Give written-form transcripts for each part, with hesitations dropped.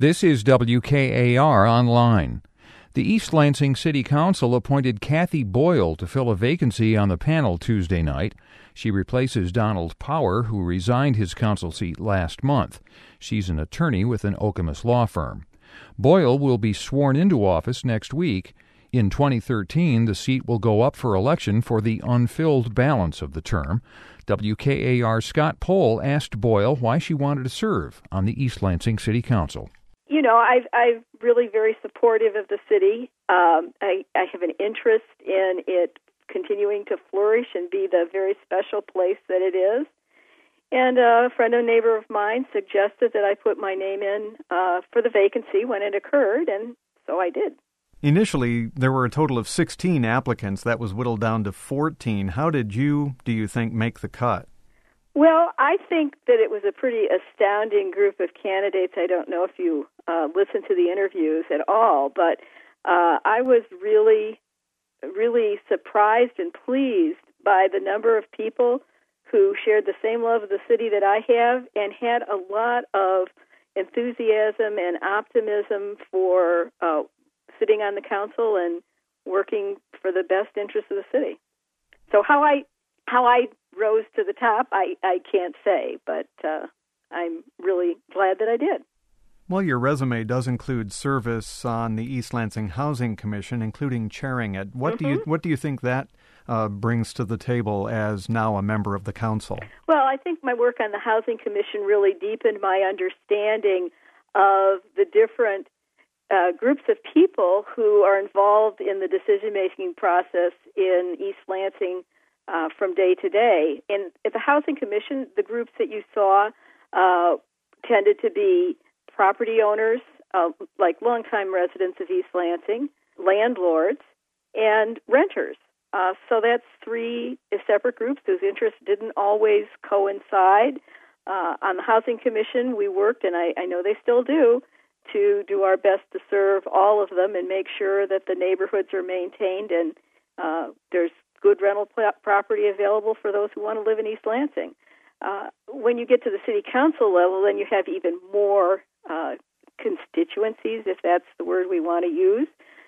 This is WKAR Online. The East Lansing City Council appointed Kathy Boyle to fill a vacancy on the panel Tuesday night. She replaces Donald Power, who resigned his council seat last month. She's an attorney with an Okemos law firm. Boyle will be sworn into office next week. In 2013, the seat will go up for election for the unfilled balance of the term. WKAR's Scott Pohl asked Boyle why she wanted to serve on the East Lansing City Council. You know, I'm really very supportive of the city. I have an interest in it continuing to flourish and be the very special place that it is. And a friend and neighbor of mine suggested that I put my name in for the vacancy when it occurred, and so I did. Initially, there were a total of 16 applicants. That was whittled down to 14. How did you, do you think, make the cut? Well, I think that it was a pretty astounding group of candidates. I don't know if you listened to the interviews at all, but I was really, really surprised and pleased by the number of people who shared the same love of the city that I have and had a lot of enthusiasm and optimism for sitting on the council and working for the best interests of the city. So how I rose to the top, I can't say, but I'm really glad that I did. Well, your resume does include service on the East Lansing Housing Commission, including chairing it. What do you think that brings to the table as now a member of the council? Well, I think my work on the Housing Commission really deepened my understanding of the different groups of people who are involved in the decision-making process in East Lansing from day to day. And at the Housing Commission, the groups that you saw tended to be property owners, like longtime residents of East Lansing, landlords, and renters. So that's three separate groups whose interests didn't always coincide. On the Housing Commission, we worked, and I know they still do, to do our best to serve all of them and make sure that the neighborhoods are maintained and there's good rental property available for those who want to live in East Lansing. When you get to the city council level, then you have even more constituencies, if that's the word we want to use,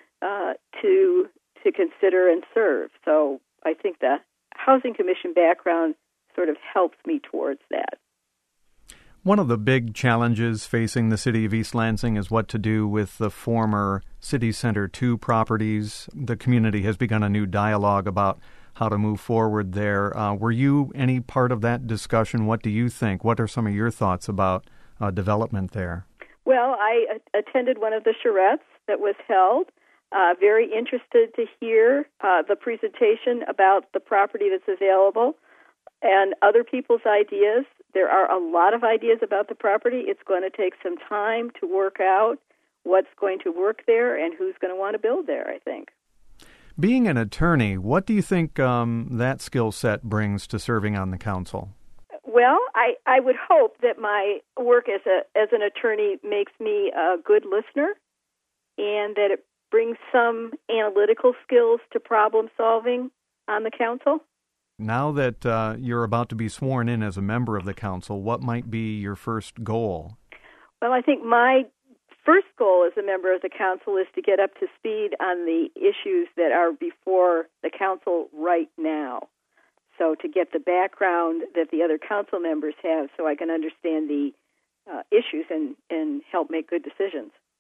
to consider and serve. So I think the Housing Commission background sort of helps me towards that. One of the big challenges facing the city of East Lansing is what to do with the former City Center 2 properties. The community has begun a new dialogue about how to move forward there. Were you any part of that discussion? What do you think? What are some of your thoughts about development there? Well, I attended one of the charrettes that was held. Very interested to hear the presentation about the property that's available and other people's ideas. There are a lot of ideas about the property. It's going to take some time to work out what's going to work there and who's going to want to build there, I think. Being an attorney, what do you think that skill set brings to serving on the council? Well, I would hope that my work as an attorney makes me a good listener and that it brings some analytical skills to problem solving on the council. Now that you're about to be sworn in as a member of the council, what might be your first goal? Well, I think my first goal as a member of the council is to get up to speed on the issues that are before the council right now. So to get the background that the other council members have so I can understand the issues and help make good decisions.